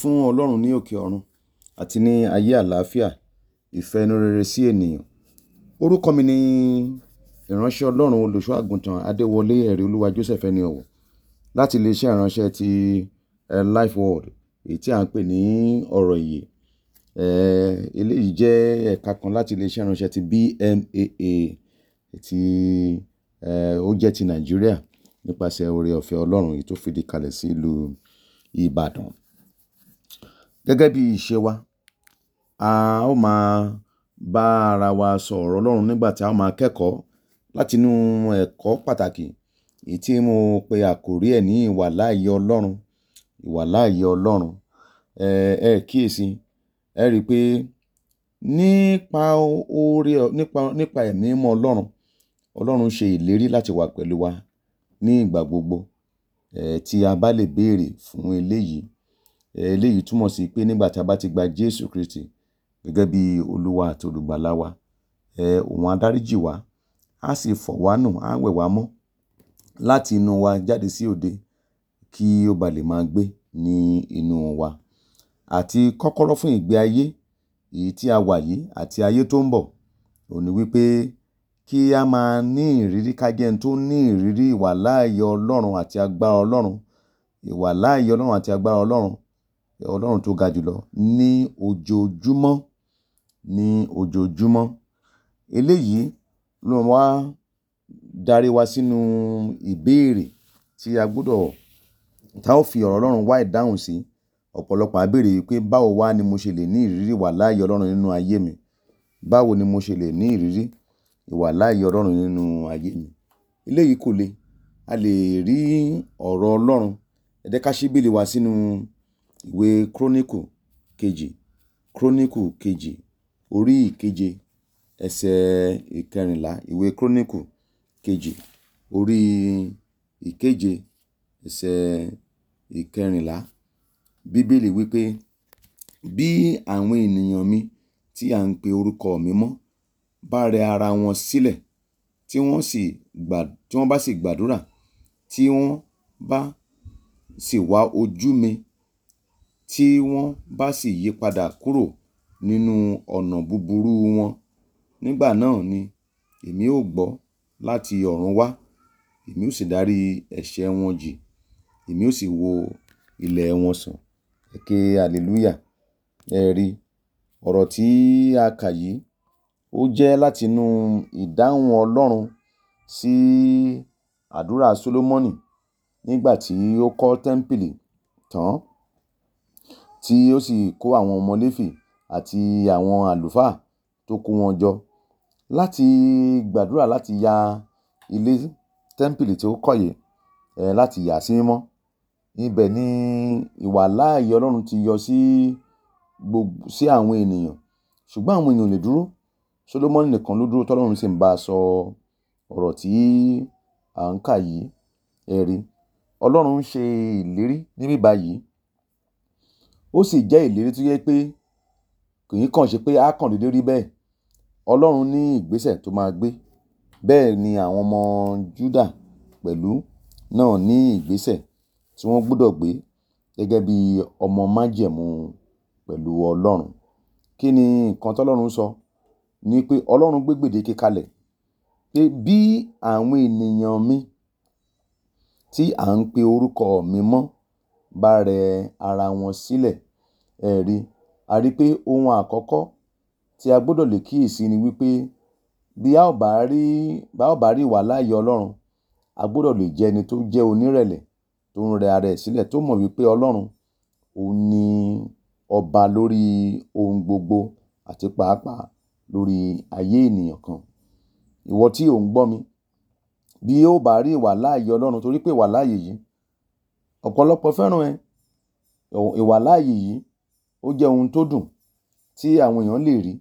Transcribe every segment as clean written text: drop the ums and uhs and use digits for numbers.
fún Ọlọ́run ní òkè ọ̀run àti ní ayé àlàáfíà, ìfẹ́ inú rere sí ènìyàn. Orúkọ mi ni ìránṣẹ́ Ọlọ́run olùṣọ́ àgùntàn Adéwọlé ẹ̀rí olúwa Joseph ẹni ọ̀wọ̀ láti iléeṣẹ́ ìránṣẹ́ ti Life Word èyí tí à ń pè ní ọ̀rọ̀ ìyè. Eléyìí jẹ́ ẹ̀ka kan láti iléeṣẹ́ ìránṣẹ́ ti BMAA tí ó jẹ́ ti Nàìjíríà nípasẹ̀ oore ọ̀fẹ́ Ọlọ́run èyí tó fìdí kalẹ̀ sí ìlú Ìbàdàn. Gẹ́gẹ́ bí ìṣe wa, a ó máa bá ara wa sọ ọ̀rọ̀ Ọlọ́run nígbà tí a ó máa kẹ́kọ̀ọ́ láti inú ẹ̀kọ́ pàtàkì èyí tí mo pe àkórí ẹ̀ ní ìwàláàyè Ọlọ́run. Ìwàláàyè Ọlọ́run. Kíyèsí, ẹ rí i pé nípa ẹ̀mí mímọ́ Ọlọ́run ṣe ìlérí láti wà pẹ̀lú wa ní ìgbà gbogbo tí a bá lè béèrè fún eléyìí. Eléyìí túmọ̀ sí pé nígbà tí a bá ti gba Jésù Kristi gẹ́gẹ́ bí Olúwa àti Olùgbàlà wa, òun á dáríjì wá, á sì fọ̀ wá nù, á wẹ̀ wá mọ́ láti inú wa jáde sí òde kí ó ba lè máa gbé ní inú wa. Àti kọ́kọ́rọ́ fún ìgbé ayé èyí tí a wà yìí àti ayé tó ń bọ̀, òun ní wípé kí a máa ní ìrírí, ká jẹ́ ẹni tó ní ìrírí ìwàláàyè Ọlọ́run àti agbára Ọlọ́run. Ìwàláàyè Ọlọ́run àti agbára Ọlọ́run tó ga jùlọ ní ojoojúmọ́. Eléyìí ló wá darí wa sínú ìbéèrè tí tá ó fi ọ̀rọ̀ Ọlọ́run wá ìdáhùn sí. Ọ̀pọ̀lọpọ̀ á béèrè pé báwo wá ni mo ṣe lè ní ìrírí ìwàláàyè Ọlọ́run nínú ayé mi? Báwo ni mo ṣe lè ní ìrírí ìwàláàyè Ọlọ́run nínú ayé mi? Eléyìí kò le. A lè rí ọ̀rọ̀ Ọlọ́run. Ẹ jẹ́ ká ṣí Bíbélì wa sínú ìwé Kíróníkù kejì orí ìkeje ẹsẹ̀ ìkẹrìnlá. Ìwé Kíróníkù kejì orí ìkeje ẹsẹ̀ ìkẹrìnlá. Bíbélì wípé bí àwọn ènìyàn mi tí à ń pe orúkọ mi mọ́ bá rẹ ara wọn sílẹ̀, tí wọ́n bá sì gbàdúrà, tí wọ́n bá sì wá ojú mi, tí wọ́n bá sì yí padà kúrò nínú ọ̀nà búburú wọn, nígbà náà ni èmi ó gbọ́ láti ọ̀run wá, èmi ó sì dárí ẹ̀ṣẹ̀ wọn jì, èmi ó sì wo ilẹ̀ wọn sàn. Ẹ ké hallelujah. Ẹ rí ọ̀rọ̀ tí a kà yìí, ó jẹ́ láti inú ìdáhùn Ọlọ́run sí àdúrà Sólómọ́nì nígbà tí ó kọ́ tẹ́ḿpìlì tán, tí ó sì kó àwọn ọmọ Léfì àti àwọn àlùfáà tó kó wọn jọ láti gbàdúrà láti ya ilé tẹ́ḿpìlì tí ó kọ́ yìí láti yà sí mímọ́. Ibẹ̀ ni ìwàláàyè Ọlọ́run ti yọ sí àwọn ènìyàn, ṣùgbọ́n àwọn ènìyàn ò lè dúró. Sólómọ́nì nìkan ló dúró, tọ́lọ́run sì ń bá a sọ ọ̀rọ̀ tí à ń kà yìí. Ẹ rí, Ọlọ́run ń ṣe ìlérí níbí báyìí. Ó sì jẹ́ ìlérí tó yẹ pé kì í kàn ṣe pé á kàn dédé rí bẹ́ẹ̀. Ọlọ́run ní ìgbésẹ̀ tó máa gbé. Bẹ́ẹ̀ ni àwọn ọmọ Júdà pẹ̀lú náà ní ìgbésẹ̀ tí wọ́n gbọ́dọ̀ gbé gẹ́gẹ́ bí ọmọ májẹ̀mú pẹ̀lú Ọlọ́run. Kí ni nǹkan tọ́lọ́run sọ? Ní pé Ọlọ́run gbé gbèdéke kalẹ̀ pé bí àwọn ènìyàn mi tí à ń pe orúkọ mi mọ́ bá rẹ ara wọn sílẹ̀. Ẹ rí, a rí pé ohun àkọ́kọ́ tí a gbọ́dọ̀ lè kíyèsí ni wípé bí a ò bá rí ìwàláàyè Ọlọ́run, a gbọ́dọ̀ lè jẹ́ ẹni tó jẹ́ onírẹ̀lẹ̀, tó ń rẹ ara ẹ̀ sílẹ̀, tó mọ̀ wípé Ọlọ́run òun ni ọba lórí ohun gbogbo àti pàápàá lórí ayé ènìyàn kan. Ìwọ tí ò ń gbọ́ mi, bí ó bá rí ìwàláàyè Ọlọ́run, torí pé ìwàláàyè yìí ọ̀pọ̀lọpọ̀ fẹ́ràn ìwàláàyè yìí, ó jẹ́ ohun tó dùn tí àwọn èèyàn lè rí.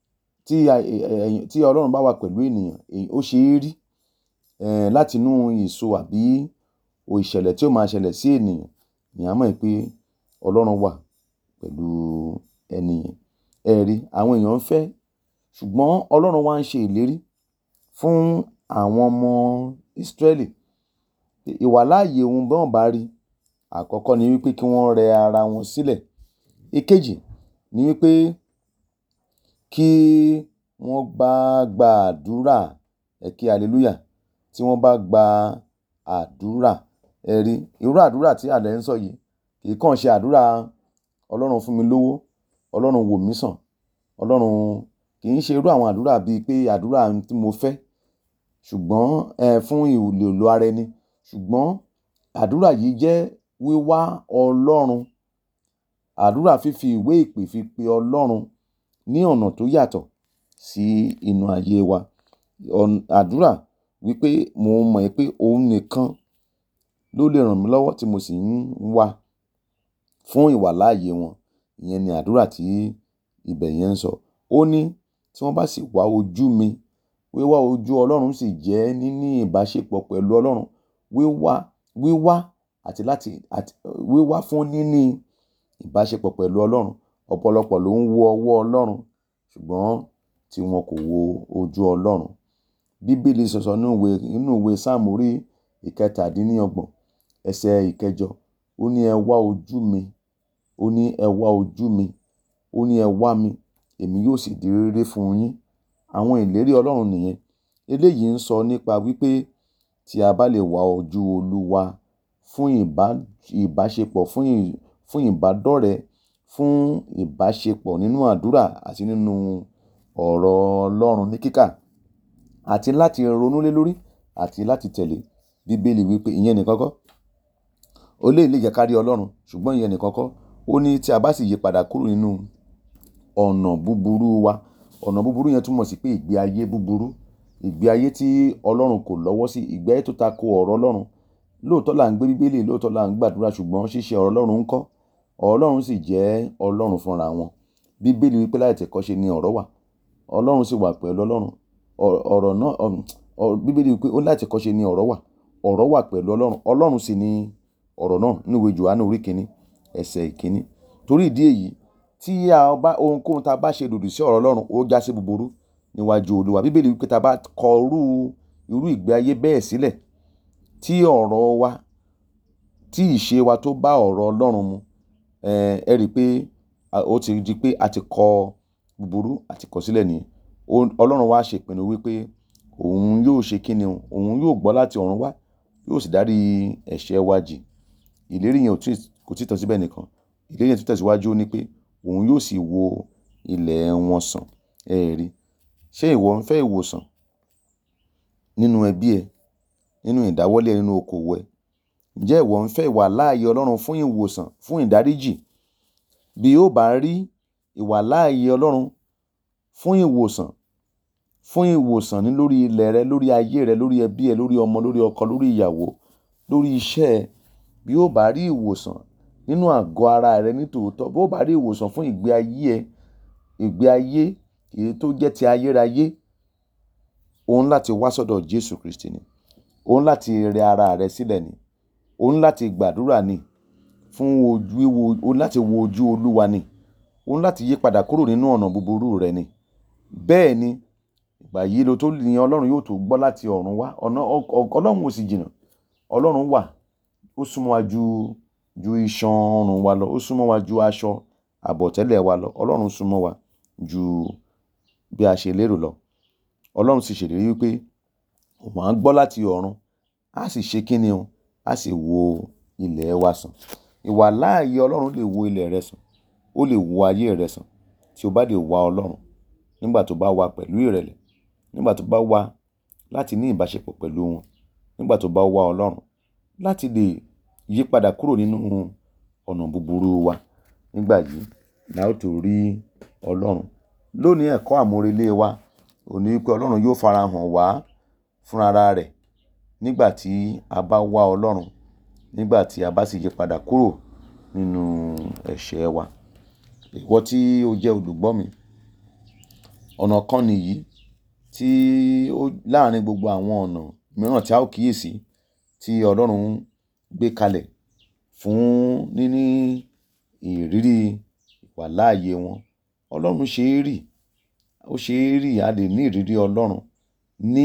Tí Ọlọ́run bá wà pẹ̀lú ènìyàn, ó ṣe é rí láti inú ìso àbí ìṣẹ̀lẹ̀ tí ó máa ṣẹlẹ̀ sí ènìyàn. Èèyàn á mọ̀ pé Ọlọ́run wà pẹ̀lú ẹni yẹn. Ẹ rí, àwọn èèyàn ń fẹ́, ṣùgbọ́n Ọlọ́run wá ń ṣe ìlérí fún àwọn ọmọ Ísírẹ́lì. Ìwàláàyè òun bí wọ́n bá rí, àkọ́kọ́ ni wípé kí wọ́n rẹ ara wọn sílẹ̀ Èkejì ni wípé kí wọ́n bá gba àdúrà, hallelujah, tí wọ́n bá gba àdúrà. Irú àdúrà tí a dẹ̀ ń sọ yìí kì í kàn ṣe àdúrà Ọlọ́run fún mi lówó, Ọlọ́run wò mí sàn, Ọlọ́run kì í ṣe irú àwọn àdúrà bíi pé àdúrà tí mo fẹ́, ṣùgbọ́n fún ìlò ara ẹni. Ṣùgbọ́n àdúrà yìí jẹ́ wíwá Ọlọ́run, àdúrà fífi ìwé ìpè fi pe Ọlọ́run ní ọ̀nà tó yàtọ̀ sí inú ayé wa. Àdúrà wípé mo mọ̀ pé òun nìkan ló lè ràn mí lọ́wọ́ tí mo sì ń wá fún ìwàláàyè wọn. Ìyẹn ni àdúrà tí ibẹ̀ yẹn ń sọ. Ó ní tí wọ́n bá sì wá ojú mi, wíwá ojú Ọlọ́run sì jẹ́ níní ìbáṣepọ̀ pẹ̀lú Ọlọ́run. Wíwá fún níní ìbáṣepọ̀ pẹ̀lú Ọlọ́run. Ọ̀pọ̀lọpọ̀ ló ń wo ọwọ́ Ọlọ́run, ṣùgbọ́n tí wọn kò wo ojú Ọlọ́run. Bíbélì sọ nínú ìwé Sáàmù orí ìkẹtàdínlọ́gbọ̀n ẹsẹ̀ ìkẹjọ, ó ní ẹ wá ojú mi, ó ní ẹ wá ojú mi, ó ní ẹ wá mi, èmi yóò sì di rere fún yín. Àwọn ìlérí Ọlọ́run nìyẹn. Eléyìí ń sọ nípa wípé tí a bá lè wá ojú Olúwa fún ìbáṣepọ̀, fún ìbádọ́rẹ̀ẹ́, fún ìbáṣepọ̀ nínú àdúrà àti nínú ọ̀rọ̀ Ọlọ́run ní kíkà, àti láti ronú lé lórí àti láti tẹ̀lé. Bíbélì wípé ìyẹn nìkan kọ́, ó lè jẹ́ ká rí Ọlọ́run, ṣùgbọ́n ìyẹn nìkan kọ́. Ó ní tí a bá sì yí padà kúrò nínú ọ̀nà búburú wa. Ọ̀nà búburú yẹn túmọ̀ sí pé ìgbé ayé búburú, ìgbé ayé tí Ọlọ́run kò lọ́wọ́ sí, ìgbé ayé tó tako ọ̀rọ̀ Ọlọ́run. Lóòótọ́ là ń gbé Bíbélì, lóòótọ́ là ń gbàdúrà, ṣùgbọ́n ṣíṣe ọ̀rọ̀ Ọlọ́run ńkọ́? Ọ̀rọ̀ Ọlọ́run sì jẹ́ Ọlọ́run fúnra wọn. Bíbélì wípé láìtẹ̀kọ́ṣe ni ọ̀rọ̀ wà, Ọlọ́run sì wà pẹ̀lú Ọlọ́run. Ọ̀rọ̀ náà, Bíbélì wípé ó láìtẹ̀kọ́ṣe ni ọ̀rọ̀ wà, ọ̀rọ̀ wà pẹ̀lú Ọlọ́run, Ọlọ́run sì ni ọ̀rọ̀ náà nínú ìwé Jòhánù orí kìíní ẹsẹ̀ ìkíní. Torí ìdí èyí, tí ohunkóhun tá a bá ṣe lòdì sí ọ̀rọ̀ Ọlọ́run, ó já sí búburú níwájú Olúwa. Bíbélì wípé tá a bá kọ irú ìgbé ayé bẹ́ẹ̀ sílẹ̀, tí ọ̀rọ̀ wa, tí ìṣe wa tó bá ọ̀rọ̀ Ọlọ́run mu, ẹ rí i pé ó ti di pé a ti kọ búburú àti kọ sílẹ̀ nìyẹn. Ọlọ́run wá ṣe ìpinnu wípé òun yóò ṣe kíni o, òun yóò gbọ́ láti ọ̀run wá, yóò sì dárí ẹ̀ṣẹ̀ wa jì. Ìlérí yẹn kò tí tán síbẹ̀ nìkan. Ìlérí yẹn tún tẹ̀síwájú, ó ní pé òun yóò sì wo ilẹ̀ wọn sàn. Ẹ rí, ṣé ìwọ ń fẹ́ ìwòsàn nínú ẹbí ẹ, nínú ìdáwọ́lé ẹ, nínú okòwò ẹ? Ǹjẹ́ ìwọ ń fẹ́ ìwàláàyè Ọlọ́run fún ìwòsàn, fún ìdáríjì? Bí ó bá rí ìwàláàyè Ọlọ́run fún ìwòsàn ní lórí ilẹ̀ rẹ, lórí ayé rẹ, lórí ẹbí ẹ, lórí ọmọ, lórí ọkọ, lórí ìyàwó, lórí iṣẹ́ ẹ, bí ó bá rí ìwòsàn nínú àgọ́ ara rẹ ní tòótọ́, bí ó bá rí ìwòsàn fún ìgbé ayé ẹ, ìgbé ayé èyí tó jẹ́ ti ayérayé, òun láti wá sọ́dọ̀ Jésù Kristi ni. Òun láti rẹ ara rẹ sílẹ̀ ni. Òun láti gbàdúrà ni òun láti wo ojú Olúwa ni. Òun láti yí padà kúrò nínú ọ̀nà búburú rẹ ni. Bẹ́ẹ̀ ni, ìgbà yìí ló tó ní Ọlọ́run yóò tó gbọ́ láti ọ̀run wá. Ọlọ́run ò sì jìnnà. Ọlọ́run wà, ó súnmọ́ wa ju iṣan ọrùn wa lọ, ó súnmọ́ wa ju aṣọ àbọ̀tẹ́lẹ̀ wa lọ. Ọlọ́run súnmọ́ wa ju bí a ṣe lérò lọ. Ọlọ́run sì ṣèlérí wípé òun á gbọ́ láti ọ̀run, á sì ṣe kíni o, á sì wo ilẹ̀ wa sàn. Ìwàláàyè Ọlọ́run lè wo ilẹ̀ rẹ sàn, ó lè wo ayé rẹ sàn tí o bá lè wá Ọlọ́run. Nígbà tó bá wá pẹ̀lú ìrẹ̀lẹ̀, nígbà tó bá wá láti ní ìbáṣepọ̀ pẹ̀lú wọn, nígbà tó bá wá Ọlọ́run láti lè yí padà kúrò nínú ọ̀nà búburú wa, nígbà yìí la ó tó rí Ọlọ́run. Lónìí ẹ̀kọ́ àmúrelé wa ò ní wípé Ọlọ́run yóò farahàn wá fúnra rẹ̀ nígbà tí a bá wá Ọlọ́run, nígbà tí a bá sì yí padà kúrò nínú ẹ̀ṣẹ̀ wa. Ìwọ tí ó jẹ́ olùgbọ́ mi, ọ̀nà kan nìyí tí láàrin gbogbo àwọn ọ̀nà mìíràn tí a ó kíyèsí tí Ọlọ́run gbé kalẹ̀ fún níní ìrírí ìwàláàyè wọn. Ọlọ́run ṣe é rí, ó ṣe é rí, a lè ní ìrírí Ọlọ́run ní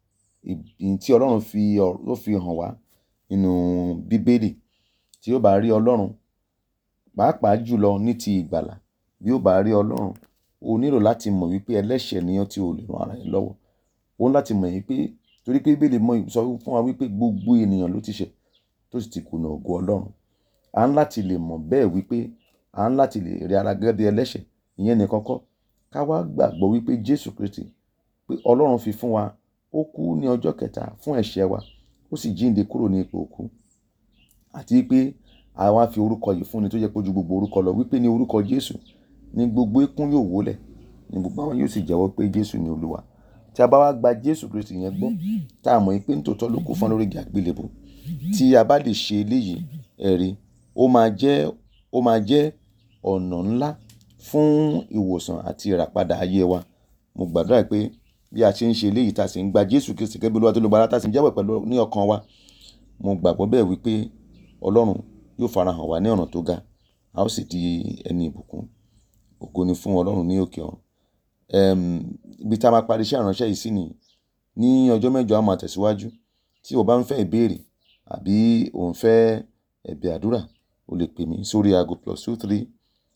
tí Ọlọ́run fi hàn wá nínú Bíbélì. Tí ó bá rí Ọlọ́run pàápàá jùlọ ní ti ìgbàlà. Bí ó bá rí Ọlọ́run, o nílò láti mọ̀ wípé ẹlẹ́ṣẹ̀ ni ọ́ tí o lè ran ara rẹ lọ́wọ́. O ní láti mọ̀ wípé torí pé Bíbélì sọ fún wa wípé gbogbo ènìyàn ló ti ṣẹ̀ tó sì ti kùnà ògo Ọlọ́run. A ń láti lè mọ̀ bẹ́ẹ̀ wípé a ń láti lè rí ara gẹ́gẹ́ bí ẹlẹ́ṣẹ̀. Ìyẹn nìkan kọ́, ká wá gbàgbọ́ wípé Jésù Kristi pé Ọlọ́run fi fún wa, ó kú ní ọjọ́ kẹta fún ẹ̀ṣẹ̀ wa, ó sì jíǹde kúrò ní ipò òkú. Àti wípé a wá fi orúkọ yìí fúnni tó jẹ́ pé ju gbogbo orúkọ lọ, wípé ní orúkọ Jésù ní gbogbo eékún yóò wólẹ̀, ní gbogbo àwọn yóò sì jẹ́wọ́ pé Jésù ni Olúwa. Tí a bá wá gba Jésù Kristi yẹn gbọ́, tá a mọ̀ pé nítòótọ́ ló kú fún lórí igi àgbélébùú, tí a bá lè ṣe eléyìí, ẹ̀rí, ó máa jẹ́ ọ̀nà ńlá fún ìwòsàn àti ìràpadà ayé wa. Mo gbàdúrà pé bí a ṣe ń ṣe eléyìí, tá a sì ń gba Jésù Kristi gẹ́gẹ́ bí Olúwa tó lùgbàlà, tá a sì ń jẹ́wọ́ pẹ̀lú ní ọkàn wa, mo gbàgbọ́ bẹ́ẹ̀ wípé Ọlọ́run yóò farahàn wá ní ọ̀nà tó ga, a ó sì di ẹni ìbùkún. Ògo ni fún Ọlọ́run ní òkè ọ̀run. Ibi tá a máa parí iṣẹ́ ìránṣẹ́ yìí sí ni ní ọjọ́ mẹ́jọ a máa tẹ̀síwájú. Tí o bá ń fẹ́ ìbéèrè àbí o ń fẹ́ ẹ̀bẹ̀ àdúrà, o lè pè mí sórí aago +234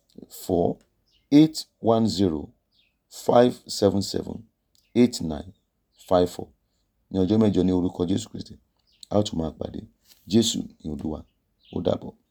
810 577 8954. Ní ọjọ́ mẹ́jọ ní orúkọ Jésù Kristi, a ó tún máa pàdé. Jésù ni Olúwa. Ó dàbọ̀.